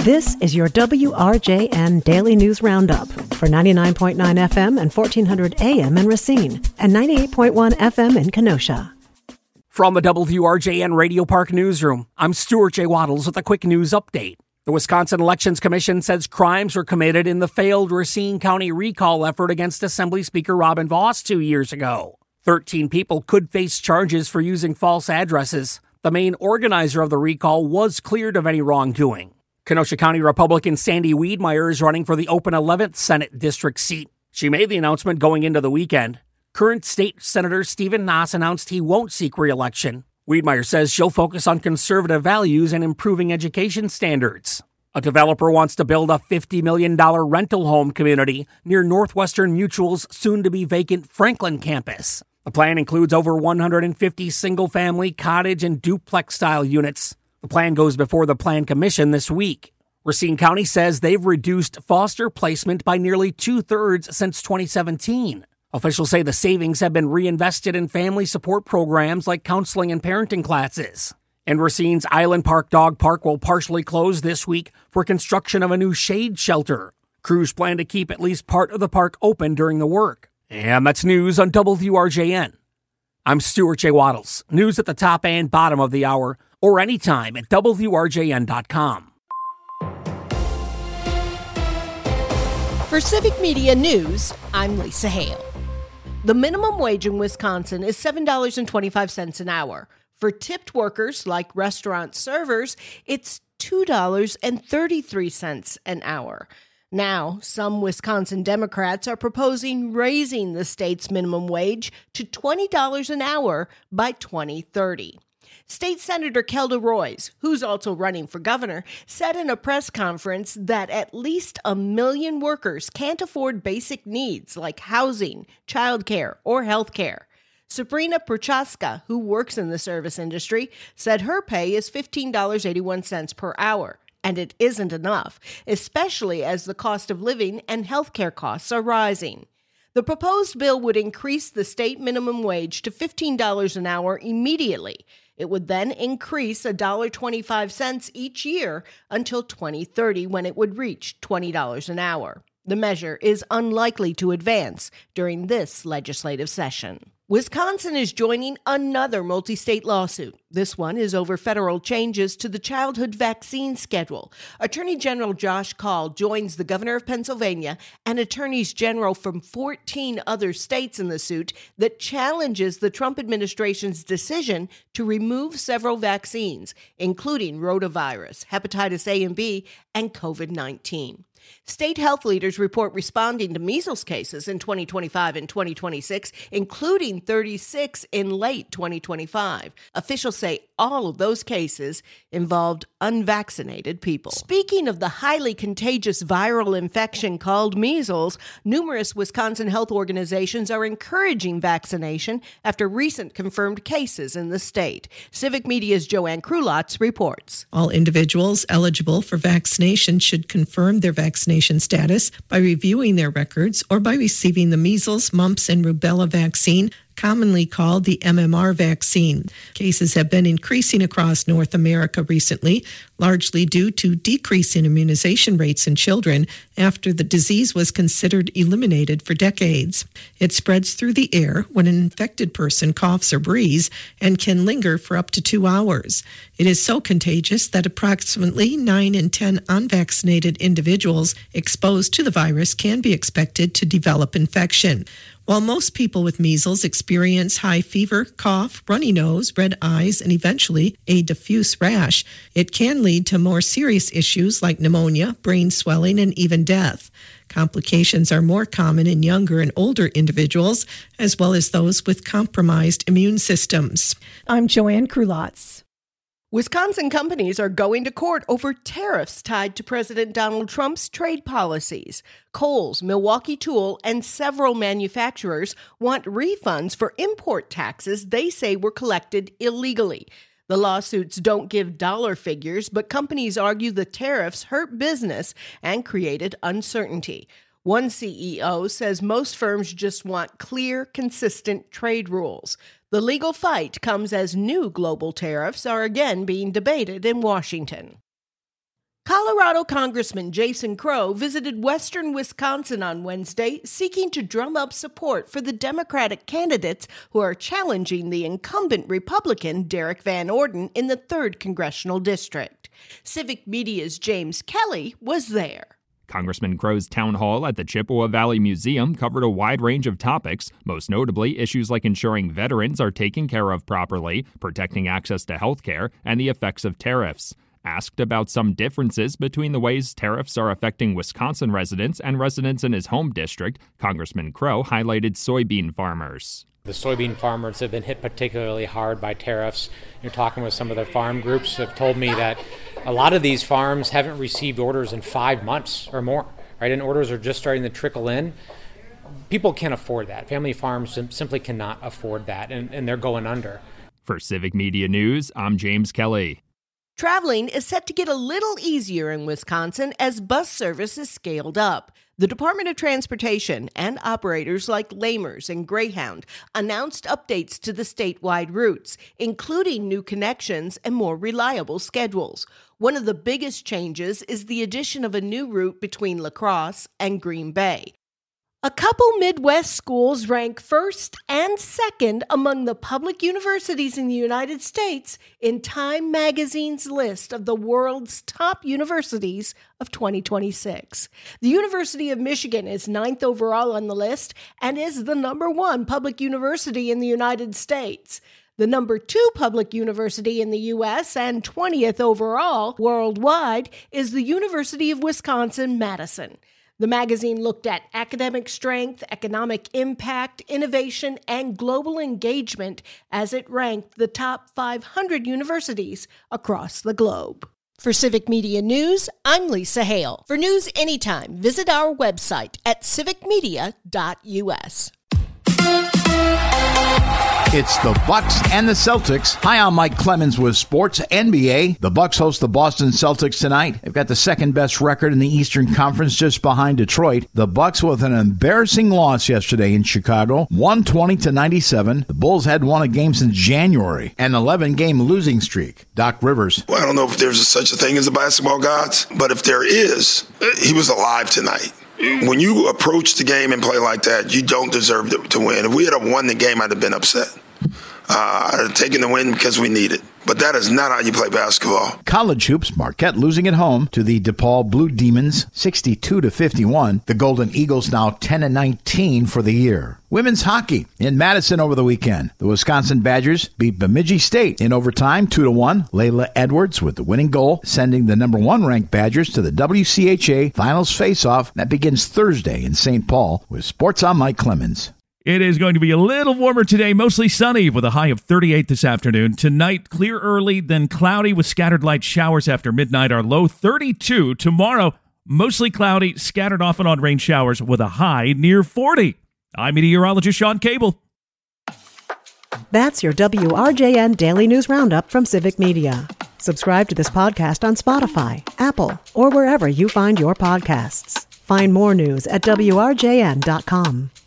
This is your WRJN Daily News Roundup for 99.9 FM and 1400 AM in Racine and 98.1 FM in Kenosha. From the WRJN Radio Park Newsroom, I'm Stuart J. Waddles with a quick news update. The Wisconsin Elections Commission says crimes were committed in the failed Racine County recall effort against Assembly Speaker Robin Vos 2 years ago. 13 people could face charges for using false addresses. The main organizer of the recall was cleared of any wrongdoing. Kenosha County Republican Sandy Wiedmeyer is running for the open 11th Senate District seat. She made the announcement going into the weekend. Current State Senator Stephen Nass announced he won't seek re-election. Wiedmeyer says she'll focus on conservative values and improving education standards. A developer wants to build a $50 million rental home community near Northwestern Mutual's soon-to-be vacant Franklin campus. The plan includes over 150 single-family, cottage, and duplex-style units. The plan goes before the Plan Commission this week. Racine County says they've reduced foster placement by nearly 2/3 since 2017. Officials say the savings have been reinvested in family support programs like counseling and parenting classes. And Racine's Island Park Dog Park will partially close this week for construction of a new shade shelter. Crews plan to keep at least part of the park open during the work. And that's news on WRJN. I'm Stuart J. Waddles. News at the top and bottom of the hour, or anytime at WRJN.com. For Civic Media News, I'm Lisa Hale. The minimum wage in Wisconsin is $7.25 an hour. For tipped workers like restaurant servers, it's $2.33 an hour. Now, some Wisconsin Democrats are proposing raising the state's minimum wage to $20 an hour by 2030. State Senator Kelda Roys, who's also running for governor, said in a press conference that at least 1 million workers can't afford basic needs like housing, childcare, or health care. Sabrina Prochaska, who works in the service industry, said her pay is $15.81 per hour. And it isn't enough, especially as the cost of living and healthcare costs are rising. The proposed bill would increase the state minimum wage to $15 an hour immediately. It would then increase $1.25 each year until 2030, when it would reach $20 an hour. The measure is unlikely to advance during this legislative session. Wisconsin is joining another multi-state lawsuit. This one is over federal changes to the childhood vaccine schedule. Attorney General Josh Kaul joins the governor of Pennsylvania and attorneys general from 14 other states in the suit that challenges the Trump administration's decision to remove several vaccines, including rotavirus, hepatitis A and B, and COVID-19. State health leaders report responding to measles cases in 2025 and 2026, including 36 in late 2025. Officials say all of those cases involved unvaccinated people. Speaking of the highly contagious viral infection called measles, numerous Wisconsin health organizations are encouraging vaccination after recent confirmed cases in the state. Civic Media's Joanne Krulotz reports. All individuals eligible for vaccination should confirm their vaccination status by reviewing their records or by receiving the measles, mumps, and rubella vaccine, commonly called the MMR vaccine. Cases have been increasing across North America recently, largely due to decrease in immunization rates in children after the disease was considered eliminated for decades. It spreads through the air when an infected person coughs or breathes and can linger for up to 2 hours. It is so contagious that approximately 9 in 10 unvaccinated individuals exposed to the virus can be expected to develop infection. While most people with measles experience high fever, cough, runny nose, red eyes, and eventually a diffuse rash, it can lead to more serious issues like pneumonia, brain swelling, and even death. Complications are more common in younger and older individuals, as well as those with compromised immune systems. I'm Joanne Krulotz. Wisconsin companies are going to court over tariffs tied to President Donald Trump's trade policies. Kohl's, Milwaukee Tool, and several manufacturers want refunds for import taxes they say were collected illegally. The lawsuits don't give dollar figures, but companies argue the tariffs hurt business and created uncertainty. One CEO says most firms just want clear, consistent trade rules. The legal fight comes as new global tariffs are again being debated in Washington. Colorado Congressman Jason Crow visited western Wisconsin on Wednesday, seeking to drum up support for the Democratic candidates who are challenging the incumbent Republican Derek Van Orden in the 3rd Congressional District. Civic Media's James Kelly was there. Congressman Crow's town hall at the Chippewa Valley Museum covered a wide range of topics, most notably issues like ensuring veterans are taken care of properly, protecting access to health care, and the effects of tariffs. Asked about some differences between the ways tariffs are affecting Wisconsin residents and residents in his home district, Congressman Crow highlighted soybean farmers. The soybean farmers have been hit particularly hard by tariffs. You're talking with some of the farm groups have told me that a lot of these farms haven't received orders in 5 months or more, right? And orders are just starting to trickle in. People can't afford that. Family farms simply cannot afford that, and they're going under. For Civic Media News, I'm James Kelly. Traveling is set to get a little easier in Wisconsin as bus service is scaled up. The Department of Transportation and operators like Lamers and Greyhound announced updates to the statewide routes, including new connections and more reliable schedules. One of the biggest changes is the addition of a new route between La Crosse and Green Bay. A couple Midwest schools rank first and second among the public universities in the United States in Time Magazine's list of the world's top universities of 2026. The University of Michigan is 9th overall on the list and is the number 1 public university in the United States. The number 2 public university in the U.S. and 20th overall worldwide is the University of Wisconsin-Madison. The magazine looked at academic strength, economic impact, innovation, and global engagement as it ranked the top 500 universities across the globe. For Civic Media News, I'm Lisa Hale. For news anytime, visit our website at civicmedia.us. It's the Bucks and the Celtics. Hi, I'm Mike Clemens with Sports NBA. The Bucks host the Boston Celtics tonight. They've got the second best record in the Eastern Conference, just behind Detroit. The Bucks with an embarrassing loss yesterday in Chicago, 120-97. The Bulls hadn't won a game since January, an 11-game losing streak. Doc Rivers. Well, I don't know if there's such a thing as the basketball gods, but if there is, he was alive tonight. When you approach the game and play like that, you don't deserve to win. If we had won the game, I'd have been upset. I'd have taken the win because we need it. But that is not how you play basketball. College hoops, Marquette losing at home to the DePaul Blue Demons, 62-51. The Golden Eagles now 10-19 for the year. Women's hockey in Madison over the weekend. The Wisconsin Badgers beat Bemidji State in overtime 2-1. Layla Edwards with the winning goal, sending the number 1 ranked Badgers to the WCHA Finals Face-Off. That begins Thursday in St. Paul. With Sports, I'm Mike Clemens. It is going to be a little warmer today, mostly sunny with a high of 38 this afternoon. Tonight, clear early, then cloudy with scattered light showers after midnight. Our low 32. Tomorrow, mostly cloudy, scattered off and on rain showers with a high near 40. I'm meteorologist Sean Cable. That's your WRJN Daily News Roundup from Civic Media. Subscribe to this podcast on Spotify, Apple, or wherever you find your podcasts. Find more news at WRJN.com.